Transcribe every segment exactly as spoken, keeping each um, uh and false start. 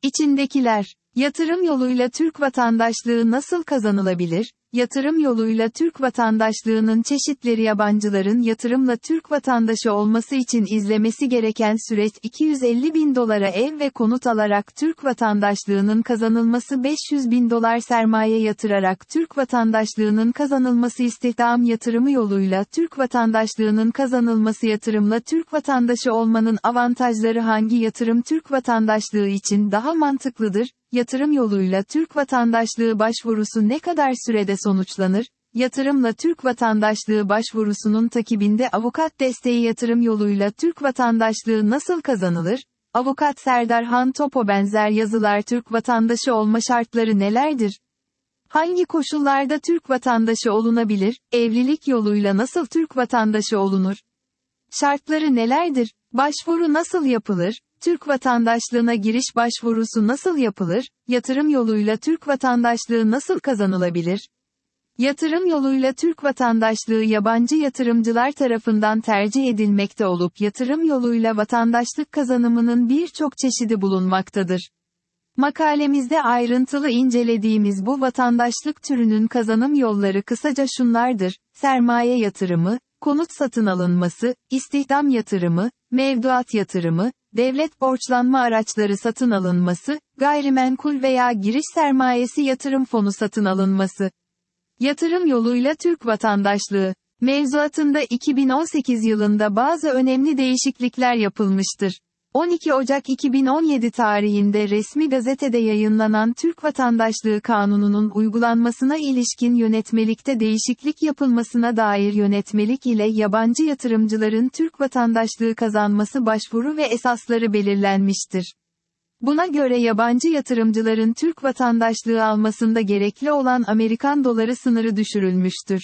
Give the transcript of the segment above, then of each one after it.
İçindekiler. Yatırım yoluyla Türk vatandaşlığı nasıl kazanılabilir? Yatırım yoluyla Türk vatandaşlığının çeşitleri. Yabancıların yatırımla Türk vatandaşı olması için izlemesi gereken süreç iki yüz elli bin dolara ev ve konut alarak Türk vatandaşlığının kazanılması. beş yüz bin dolar sermaye yatırarak Türk vatandaşlığının kazanılması. İstihdam yatırımı yoluyla Türk vatandaşlığının kazanılması. Yatırımla Türk vatandaşı olmanın avantajları. Hangi yatırım Türk vatandaşlığı için daha mantıklıdır? Yatırım yoluyla Türk vatandaşlığı başvurusu ne kadar sürede sonuçlanır? Yatırımla Türk vatandaşlığı başvurusunun takibinde avukat desteği. Yatırım yoluyla Türk vatandaşlığı nasıl kazanılır? Avukat Serdar Han Topo. Benzer yazılar. Türk vatandaşı olma şartları nelerdir? Hangi koşullarda Türk vatandaşı olunabilir? Evlilik yoluyla nasıl Türk vatandaşı olunur? Şartları nelerdir? Başvuru nasıl yapılır? Türk vatandaşlığına giriş başvurusu nasıl yapılır? Yatırım yoluyla Türk vatandaşlığı nasıl kazanılabilir? Yatırım yoluyla Türk vatandaşlığı yabancı yatırımcılar tarafından tercih edilmekte olup yatırım yoluyla vatandaşlık kazanımının birçok çeşidi bulunmaktadır. Makalemizde ayrıntılı incelediğimiz bu vatandaşlık türünün kazanım yolları kısaca şunlardır: sermaye yatırımı, konut satın alınması, istihdam yatırımı, mevduat yatırımı, devlet borçlanma araçları satın alınması, gayrimenkul veya giriş sermayesi yatırım fonu satın alınması. Yatırım yoluyla Türk vatandaşlığı mevzuatında iki bin on sekiz yılında bazı önemli değişiklikler yapılmıştır. on iki Ocak iki bin on yedi tarihinde resmi gazetede yayınlanan Türk Vatandaşlığı Kanunu'nun uygulanmasına ilişkin yönetmelikte değişiklik yapılmasına dair yönetmelik ile yabancı yatırımcıların Türk vatandaşlığı kazanması başvuru ve esasları belirlenmiştir. Buna göre yabancı yatırımcıların Türk vatandaşlığı almasında gerekli olan Amerikan doları sınırı düşürülmüştür.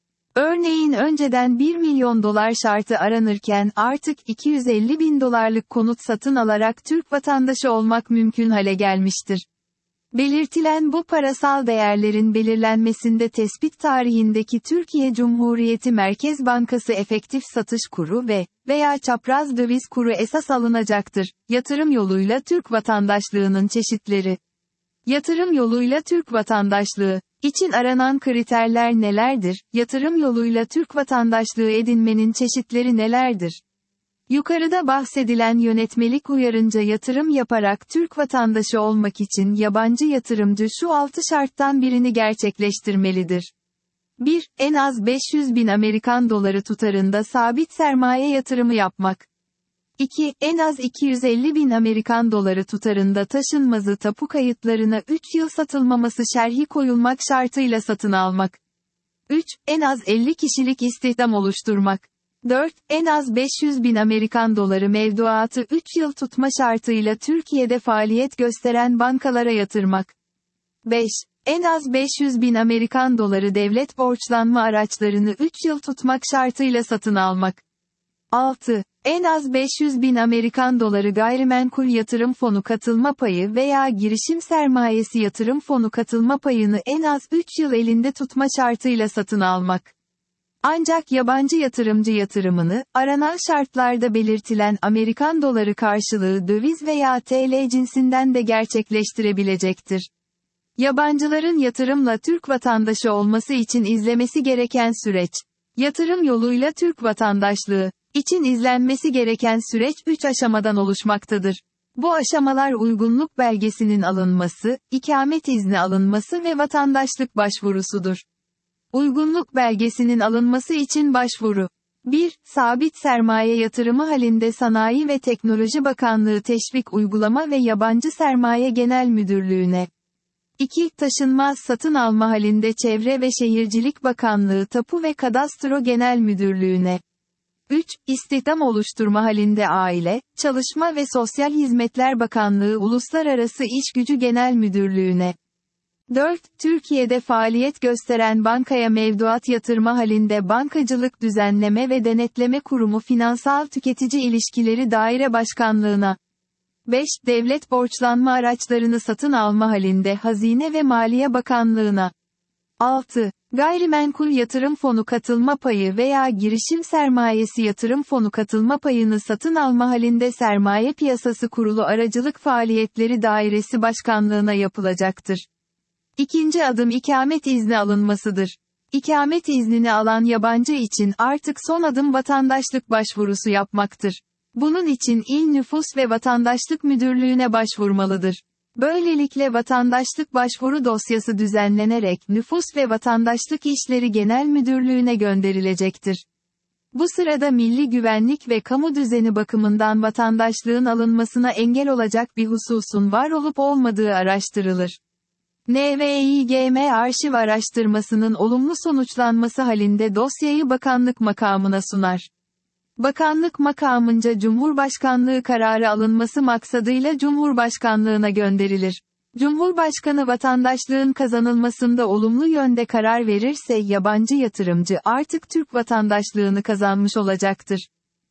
Örneğin önceden bir milyon dolar şartı aranırken artık iki yüz elli bin dolarlık konut satın alarak Türk vatandaşı olmak mümkün hale gelmiştir. Belirtilen bu parasal değerlerin belirlenmesinde tespit tarihindeki Türkiye Cumhuriyeti Merkez Bankası efektif satış kuru ve veya çapraz döviz kuru esas alınacaktır. Yatırım yoluyla Türk vatandaşlığının çeşitleri. Yatırım yoluyla Türk vatandaşlığı için aranan kriterler nelerdir? Yatırım yoluyla Türk vatandaşlığı edinmenin çeşitleri nelerdir? Yukarıda bahsedilen yönetmelik uyarınca yatırım yaparak Türk vatandaşı olmak için yabancı yatırımcı şu altı şarttan birini gerçekleştirmelidir. bir En az beş yüz bin Amerikan doları tutarında sabit sermaye yatırımı yapmak. iki En az iki yüz elli bin Amerikan doları tutarında taşınmazı tapu kayıtlarına üç yıl satılmaması şerhi koyulmak şartıyla satın almak. üç En az elli kişilik istihdam oluşturmak. dört En az beş yüz bin Amerikan doları mevduatı üç yıl tutma şartıyla Türkiye'de faaliyet gösteren bankalara yatırmak. beş En az beş yüz bin Amerikan doları devlet borçlanma araçlarını üç yıl tutmak şartıyla satın almak. altı En az beş yüz bin Amerikan doları gayrimenkul yatırım fonu katılma payı veya girişim sermayesi yatırım fonu katılma payını en az üç yıl elinde tutma şartıyla satın almak. Ancak yabancı yatırımcı yatırımını, aranan şartlarda belirtilen Amerikan doları karşılığı döviz veya T L cinsinden de gerçekleştirebilecektir. Yabancıların yatırımla Türk vatandaşı olması için izlemesi gereken süreç. Yatırım yoluyla Türk vatandaşlığı için izlenmesi gereken süreç üç aşamadan oluşmaktadır. Bu aşamalar uygunluk belgesinin alınması, ikamet izni alınması ve vatandaşlık başvurusudur. Uygunluk belgesinin alınması için başvuru. bir Sabit sermaye yatırımı halinde Sanayi ve Teknoloji Bakanlığı Teşvik Uygulama ve Yabancı Sermaye Genel Müdürlüğü'ne. iki Taşınmaz satın alma halinde Çevre ve Şehircilik Bakanlığı Tapu ve Kadastro Genel Müdürlüğü'ne. üç İstihdam oluşturma halinde Aile, Çalışma ve Sosyal Hizmetler Bakanlığı Uluslararası İşgücü Genel Müdürlüğü'ne. dört Türkiye'de faaliyet gösteren bankaya mevduat yatırma halinde Bankacılık Düzenleme ve Denetleme Kurumu Finansal Tüketici İlişkileri Daire Başkanlığı'na. beş Devlet borçlanma araçlarını satın alma halinde Hazine ve Maliye Bakanlığı'na. altı Gayrimenkul yatırım fonu katılma payı veya girişim sermayesi yatırım fonu katılma payını satın alma halinde Sermaye Piyasası Kurulu aracılık faaliyetleri dairesi başkanlığına yapılacaktır. İkinci adım ikamet izni alınmasıdır. İkamet iznini alan yabancı için artık son adım vatandaşlık başvurusu yapmaktır. Bunun için İl Nüfus ve Vatandaşlık Müdürlüğü'ne başvurmalıdır. Böylelikle vatandaşlık başvuru dosyası düzenlenerek Nüfus ve Vatandaşlık İşleri Genel Müdürlüğü'ne gönderilecektir. Bu sırada milli güvenlik ve kamu düzeni bakımından vatandaşlığın alınmasına engel olacak bir hususun var olup olmadığı araştırılır. N V İ G M arşiv araştırmasının olumlu sonuçlanması halinde dosyayı bakanlık makamına sunar. Bakanlık makamınca Cumhurbaşkanlığı kararı alınması maksadıyla Cumhurbaşkanlığına gönderilir. Cumhurbaşkanı vatandaşlığın kazanılmasında olumlu yönde karar verirse yabancı yatırımcı artık Türk vatandaşlığını kazanmış olacaktır.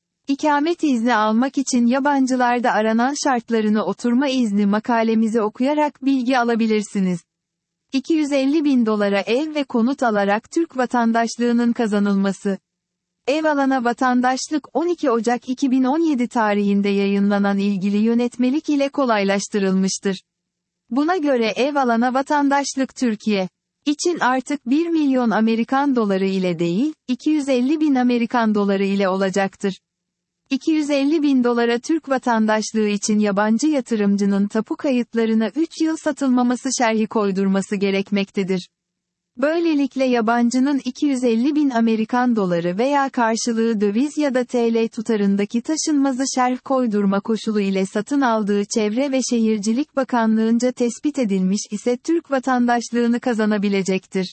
İkamet izni almak için yabancılarda aranan şartlarını oturma izni makalemizi okuyarak bilgi alabilirsiniz. iki yüz elli bin dolara ev ve konut alarak Türk vatandaşlığının kazanılması. Ev alana vatandaşlık on iki Ocak iki bin on yedi tarihinde yayınlanan ilgili yönetmelik ile kolaylaştırılmıştır. Buna göre ev alana vatandaşlık Türkiye için artık bir milyon Amerikan doları ile değil, iki yüz elli bin Amerikan doları ile olacaktır. iki yüz elli bin dolara Türk vatandaşlığı için yabancı yatırımcının tapu kayıtlarına üç yıl satılmaması şerhi koydurması gerekmektedir. Böylelikle yabancının iki yüz elli bin Amerikan doları veya karşılığı döviz ya da T L tutarındaki taşınmazı şerh koydurma koşulu ile satın aldığı Çevre ve Şehircilik Bakanlığı'nca tespit edilmiş ise Türk vatandaşlığını kazanabilecektir.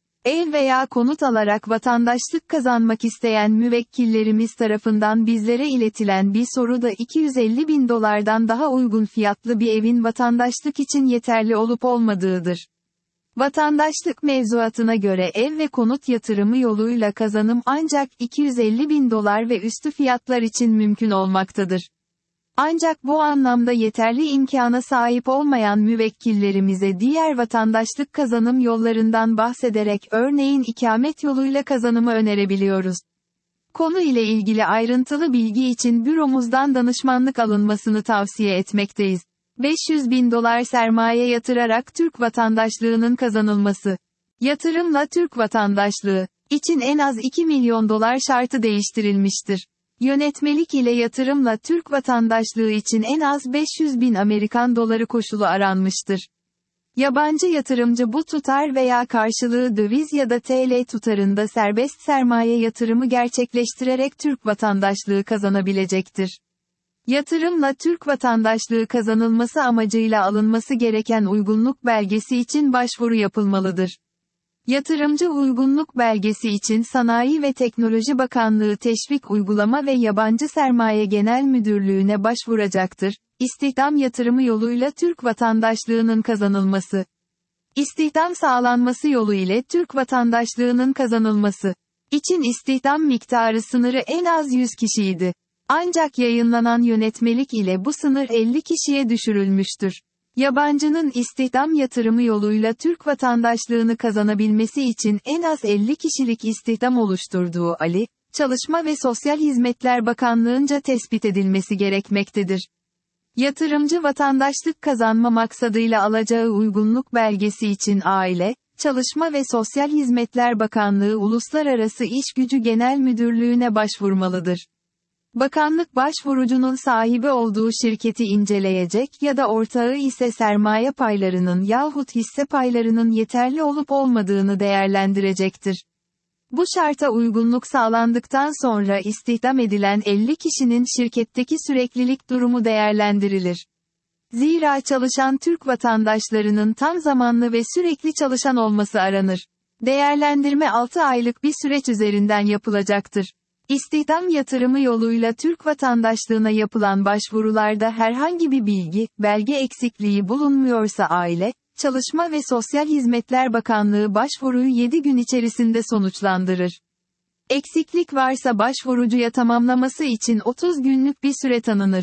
Ev veya konut alarak vatandaşlık kazanmak isteyen müvekkillerimiz tarafından bizlere iletilen bir soruda iki yüz elli bin dolardan daha uygun fiyatlı bir evin vatandaşlık için yeterli olup olmadığıdır. Vatandaşlık mevzuatına göre ev ve konut yatırımı yoluyla kazanım ancak iki yüz elli bin dolar ve üstü fiyatlar için mümkün olmaktadır. Ancak bu anlamda yeterli imkana sahip olmayan müvekkillerimize diğer vatandaşlık kazanım yollarından bahsederek örneğin ikamet yoluyla kazanımı önerebiliyoruz. Konu ile ilgili ayrıntılı bilgi için büromuzdan danışmanlık alınmasını tavsiye etmekteyiz. beş yüz bin dolar sermaye yatırarak Türk vatandaşlığının kazanılması. Yatırımla Türk vatandaşlığı için en az iki milyon dolar şartı değiştirilmiştir. Yönetmelik ile yatırımla Türk vatandaşlığı için en az beş yüz bin Amerikan doları koşulu aranmıştır. Yabancı yatırımcı bu tutar veya karşılığı döviz ya da T L tutarında serbest sermaye yatırımı gerçekleştirerek Türk vatandaşlığı kazanabilecektir. Yatırımla Türk vatandaşlığı kazanılması amacıyla alınması gereken uygunluk belgesi için başvuru yapılmalıdır. Yatırımcı uygunluk belgesi için Sanayi ve Teknoloji Bakanlığı Teşvik Uygulama ve Yabancı Sermaye Genel Müdürlüğü'ne başvuracaktır. İstihdam yatırımı yoluyla Türk vatandaşlığının kazanılması. İstihdam sağlanması yolu ile Türk vatandaşlığının kazanılması için istihdam miktarı sınırı en az yüz kişiydi. Ancak yayınlanan yönetmelik ile bu sınır elli kişiye düşürülmüştür. Yabancının istihdam yatırımı yoluyla Türk vatandaşlığını kazanabilmesi için en az elli kişilik istihdam oluşturduğu Ali, Çalışma ve Sosyal Hizmetler Bakanlığı'nca tespit edilmesi gerekmektedir. Yatırımcı vatandaşlık kazanma maksadıyla alacağı uygunluk belgesi için Aile, Çalışma ve Sosyal Hizmetler Bakanlığı Uluslararası İşgücü Genel Müdürlüğü'ne başvurmalıdır. Bakanlık başvurucunun sahibi olduğu şirketi inceleyecek ya da ortağı ise sermaye paylarının yahut hisse paylarının yeterli olup olmadığını değerlendirecektir. Bu şarta uygunluk sağlandıktan sonra istihdam edilen elli kişinin şirketteki süreklilik durumu değerlendirilir. Zira çalışan Türk vatandaşlarının tam zamanlı ve sürekli çalışan olması aranır. Değerlendirme altı aylık bir süreç üzerinden yapılacaktır. İstihdam yatırımı yoluyla Türk vatandaşlığına yapılan başvurularda herhangi bir bilgi, belge eksikliği bulunmuyorsa Aile, Çalışma ve Sosyal Hizmetler Bakanlığı başvuruyu yedi gün içerisinde sonuçlandırır. Eksiklik varsa başvurucuya tamamlaması için otuz günlük bir süre tanınır.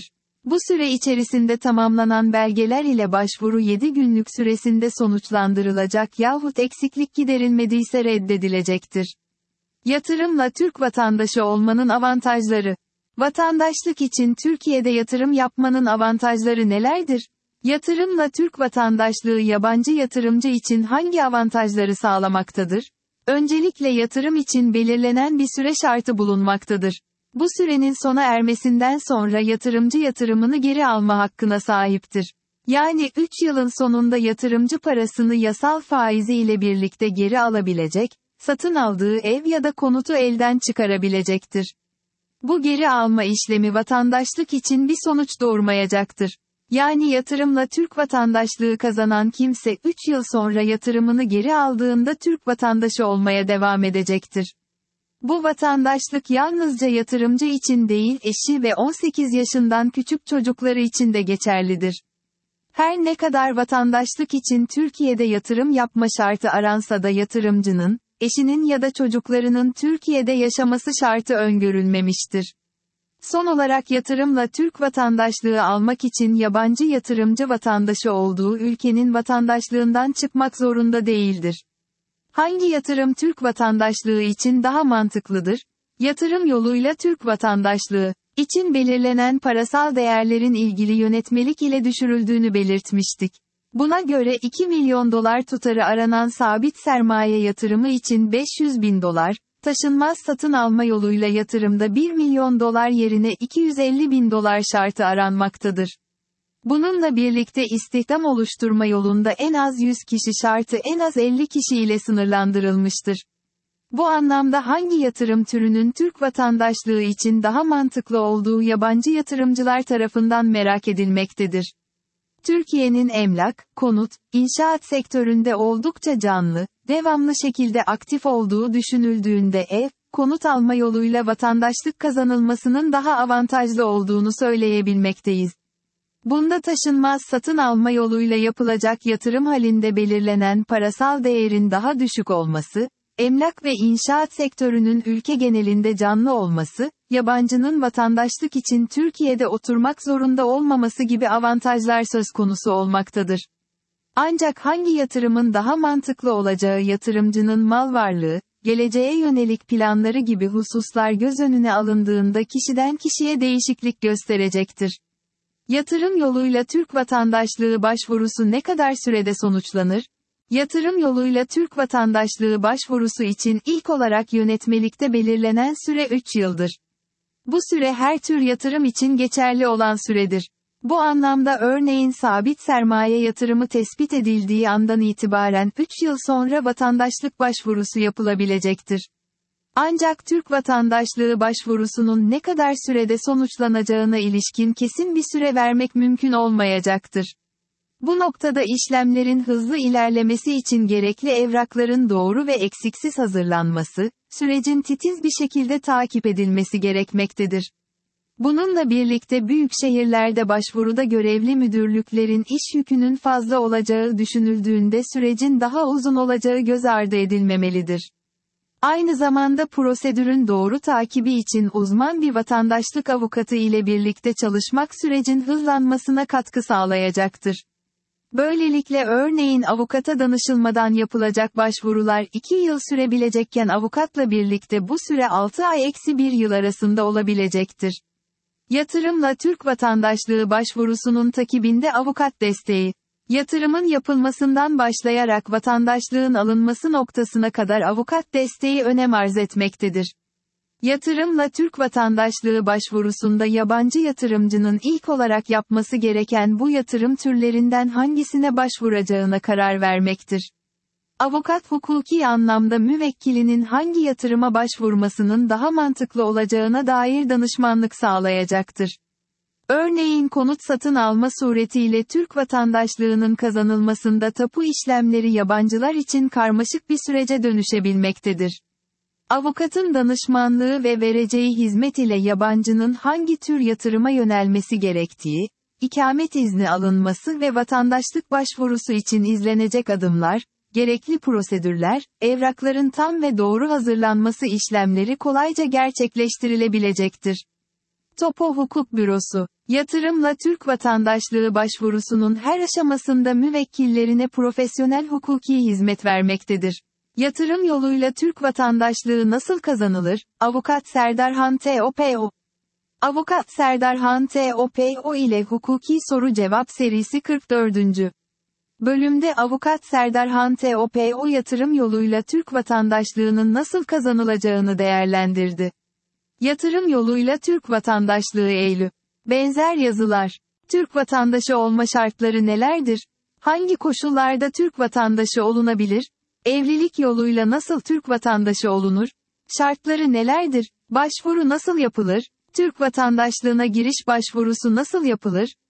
Bu süre içerisinde tamamlanan belgeler ile başvuru yedi günlük süresinde sonuçlandırılacak yahut eksiklik giderilmediyse reddedilecektir. Yatırımla Türk vatandaşı olmanın avantajları. Vatandaşlık için Türkiye'de yatırım yapmanın avantajları nelerdir? Yatırımla Türk vatandaşlığı yabancı yatırımcı için hangi avantajları sağlamaktadır? Öncelikle yatırım için belirlenen bir süre şartı bulunmaktadır. Bu sürenin sona ermesinden sonra yatırımcı yatırımını geri alma hakkına sahiptir. Yani üç yılın sonunda yatırımcı parasını yasal faizi ile birlikte geri alabilecek, satın aldığı ev ya da konutu elden çıkarabilecektir. Bu geri alma işlemi vatandaşlık için bir sonuç doğurmayacaktır. Yani yatırımla Türk vatandaşlığı kazanan kimse üç yıl sonra yatırımını geri aldığında Türk vatandaşı olmaya devam edecektir. Bu vatandaşlık yalnızca yatırımcı için değil, eşi ve on sekiz yaşından küçük çocukları için de geçerlidir. Her ne kadar vatandaşlık için Türkiye'de yatırım yapma şartı aransa da yatırımcının, eşinin ya da çocuklarının Türkiye'de yaşaması şartı öngörülmemiştir. Son olarak yatırımla Türk vatandaşlığı almak için yabancı yatırımcı vatandaşı olduğu ülkenin vatandaşlığından çıkmak zorunda değildir. Hangi yatırım Türk vatandaşlığı için daha mantıklıdır? Yatırım yoluyla Türk vatandaşlığı için belirlenen parasal değerlerin ilgili yönetmelik ile düşürüldüğünü belirtmiştik. Buna göre iki milyon dolar tutarı aranan sabit sermaye yatırımı için beş yüz bin dolar, taşınmaz satın alma yoluyla yatırımda bir milyon dolar yerine iki yüz elli bin dolar şartı aranmaktadır. Bununla birlikte istihdam oluşturma yolunda en az yüz kişi şartı en az elli kişi ile sınırlandırılmıştır. Bu anlamda hangi yatırım türünün Türk vatandaşlığı için daha mantıklı olduğu yabancı yatırımcılar tarafından merak edilmektedir. Türkiye'nin emlak, konut, inşaat sektöründe oldukça canlı, devamlı şekilde aktif olduğu düşünüldüğünde ev, konut alma yoluyla vatandaşlık kazanılmasının daha avantajlı olduğunu söyleyebilmekteyiz. Bunda taşınmaz satın alma yoluyla yapılacak yatırım halinde belirlenen parasal değerin daha düşük olması, emlak ve inşaat sektörünün ülke genelinde canlı olması, yabancının vatandaşlık için Türkiye'de oturmak zorunda olmaması gibi avantajlar söz konusu olmaktadır. Ancak hangi yatırımın daha mantıklı olacağı yatırımcının mal varlığı, geleceğe yönelik planları gibi hususlar göz önüne alındığında kişiden kişiye değişiklik gösterecektir. Yatırım yoluyla Türk vatandaşlığı başvurusu ne kadar sürede sonuçlanır? Yatırım yoluyla Türk vatandaşlığı başvurusu için ilk olarak yönetmelikte belirlenen süre üç yıldır. Bu süre her tür yatırım için geçerli olan süredir. Bu anlamda örneğin sabit sermaye yatırımı tespit edildiği andan itibaren üç yıl sonra vatandaşlık başvurusu yapılabilecektir. Ancak Türk vatandaşlığı başvurusunun ne kadar sürede sonuçlanacağına ilişkin kesin bir süre vermek mümkün olmayacaktır. Bu noktada işlemlerin hızlı ilerlemesi için gerekli evrakların doğru ve eksiksiz hazırlanması, sürecin titiz bir şekilde takip edilmesi gerekmektedir. Bununla birlikte büyük şehirlerde başvuruda görevli müdürlüklerin iş yükünün fazla olacağı düşünüldüğünde sürecin daha uzun olacağı göz ardı edilmemelidir. Aynı zamanda prosedürün doğru takibi için uzman bir vatandaşlık avukatı ile birlikte çalışmak sürecin hızlanmasına katkı sağlayacaktır. Böylelikle örneğin avukata danışılmadan yapılacak başvurular iki yıl sürebilecekken avukatla birlikte bu süre altı ay eksi bir yıl arasında olabilecektir. Yatırımla Türk vatandaşlığı başvurusunun takibinde avukat desteği. Yatırımın yapılmasından başlayarak vatandaşlığın alınması noktasına kadar avukat desteği önem arz etmektedir. Yatırımla Türk vatandaşlığı başvurusunda yabancı yatırımcının ilk olarak yapması gereken bu yatırım türlerinden hangisine başvuracağına karar vermektir. Avukat hukuki anlamda müvekkilinin hangi yatırıma başvurmasının daha mantıklı olacağına dair danışmanlık sağlayacaktır. Örneğin konut satın alma suretiyle Türk vatandaşlığının kazanılmasında tapu işlemleri yabancılar için karmaşık bir sürece dönüşebilmektedir. Avukatın danışmanlığı ve vereceği hizmet ile yabancının hangi tür yatırıma yönelmesi gerektiği, ikamet izni alınması ve vatandaşlık başvurusu için izlenecek adımlar, gerekli prosedürler, evrakların tam ve doğru hazırlanması işlemleri kolayca gerçekleştirilebilecektir. Topo Hukuk Bürosu, yatırımla Türk vatandaşlığı başvurusunun her aşamasında müvekkillerine profesyonel hukuki hizmet vermektedir. Yatırım yoluyla Türk vatandaşlığı nasıl kazanılır? Avukat Serdar Han T O P O. Avukat Serdar Han T O P O ile Hukuki Soru Cevap serisi kırk dördüncü bölümde Avukat Serdar Han T O P O yatırım yoluyla Türk vatandaşlığının nasıl kazanılacağını değerlendirdi. Yatırım yoluyla Türk vatandaşlığı eylü. Benzer yazılar. Türk vatandaşı olma şartları nelerdir? Hangi koşullarda Türk vatandaşı olunabilir? Evlilik yoluyla nasıl Türk vatandaşı olunur? Şartları nelerdir? Başvuru nasıl yapılır? Türk vatandaşlığına giriş başvurusu nasıl yapılır?